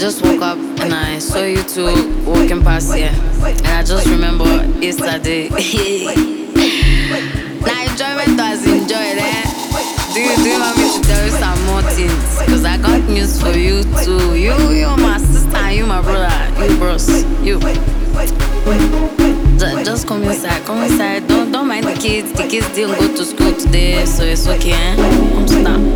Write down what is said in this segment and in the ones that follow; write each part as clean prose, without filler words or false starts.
just woke up and I saw you two walking past here. And I just remember yesterday. Now enjoyment was enjoyed, eh? Do you want me to tell you some more things? Cause I got news for you too. You're my sister and you my brother. You bros. You. Just come inside, come inside. Don't mind the kids. The kids didn't go to school today, so it's okay, eh? Come sit down.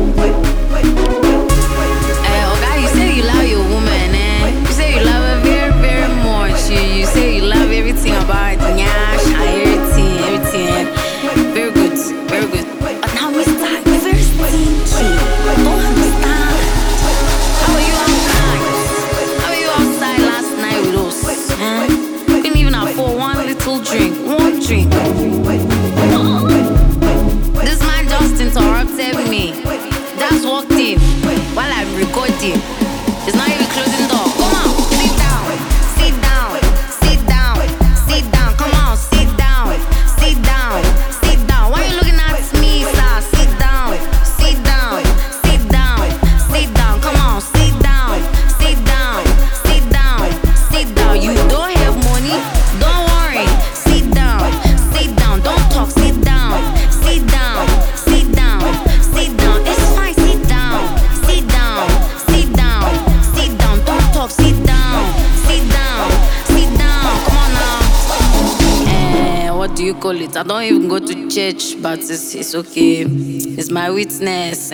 Okay, you say you love your woman, eh? You say you love her very, very much. You say you love everything about it, nyash, everything. Very good, very good. But now, Mister, you're very stinky. Don't understand. How were you outside? How were you outside last night with us? Eh? You couldn't even afford one little drink. One drink. Oh. This man just interrupted me. Just walked in while I'm recording. It's not even closing door. Come on, sit down, sit down, sit down, sit down. Come on, sit down, sit down, sit down. Why are you looking at me, sir? Sit down, sit down, sit down, sit down. Come on, sit down, sit down, sit down, sit down. You don't have money? Don't worry. Sit down, sit down. Don't talk. Sit down, sit down, sit down, sit down. It's fine. Sit down, sit down, sit down, sit down. Don't talk. Sit down, sit down, sit down. Come on now. What do you call it? I don't even go to church, but it's okay. It's my witness.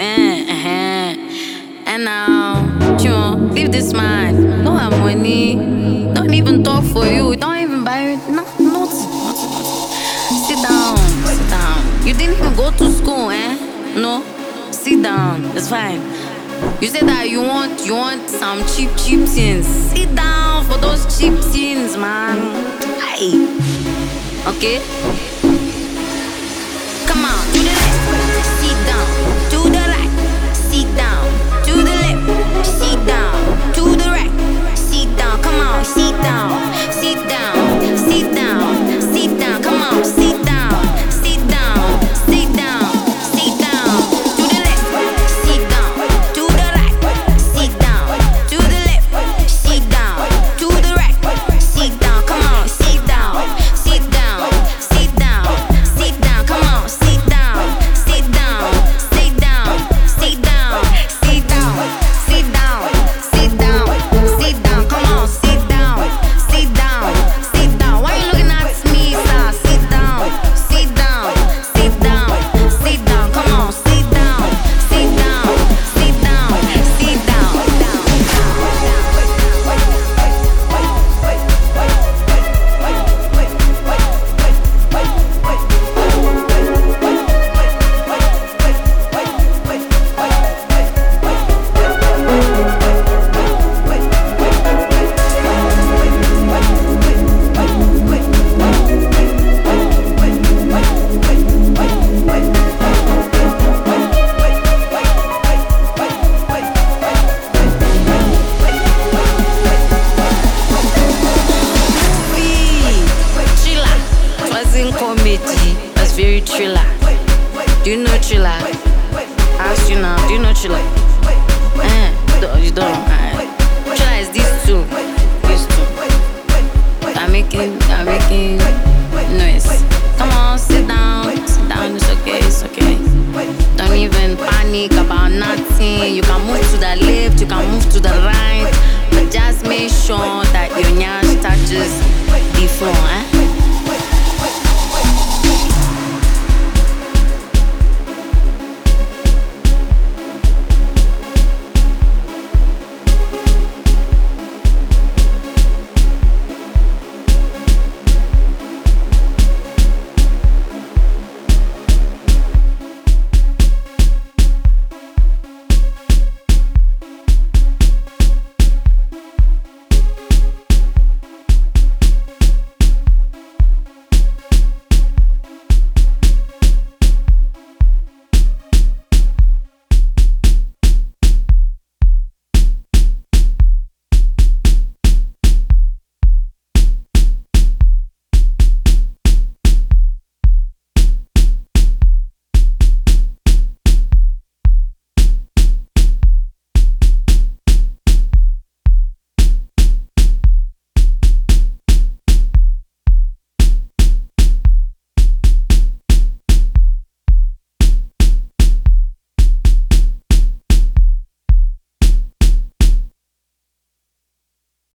And now, leave this man. No have money. Don't even talk for you. Don't even buy it. Nothing. Sit down, sit down. You didn't even go to school, eh? No. Sit down. It's fine. You said that you want some cheap things. Sit down for those cheap things, man. Aye. Okay? Come on, to the left. Sit down. To the right. Sit down. To the left. Sit down. To the right. Sit down. Come on, sit down. Sit down. Sit down. Sit down. Come on, sit down. Sit down. Sit down. Sit down. To the left. Sit down. To the right. Sit down. To the left. Sit down. To the right. Sit down. Come on, sit down. Sit down. Sit down. Sit down. Come on, sit down. Sit down. Sit down. Sit down. Sit down. Sit down. Sit down. Sit down. Come on, sit down. Sit down. Sit down. Why you looking at me, sir? Sit down. Sit down. Sit down. Sit down. Come on, sit down. Sit down. Sit down. Sit down. Thriller. It wasn't comedy. It was very thriller. Do you know thriller? I ask you now. Do you know thriller? You don't. Thriller is these two. These two. I'm making noise. Come on, sit down. Sit down. It's okay. It's okay. Don't even panic about nothing. You can move to the left. You can move to the right. But just make sure that you're